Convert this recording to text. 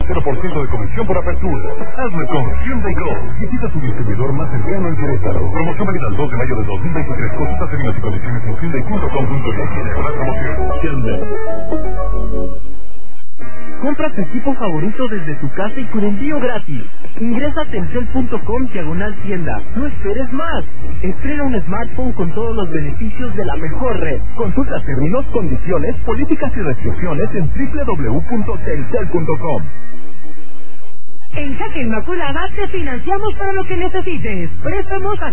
0% de comisión por apertura. Hazlo con Hyundai Go. Visita tu distribuidor más cercano en Querétaro. Promoción válida el 2 de mayo de 2023. Consulta términos y condiciones en Hyundai.com.mx. Hyundai. Compra tu equipo favorito desde tu casa y con envío gratis. Ingresa a telcel.com/tienda. No esperes más. Estrena un smartphone con todos los beneficios de la mejor red. Consulta términos, condiciones, políticas y restricciones en www.telcel.com. En Jaque Inmaculada te financiamos para lo que necesites. Préstamos a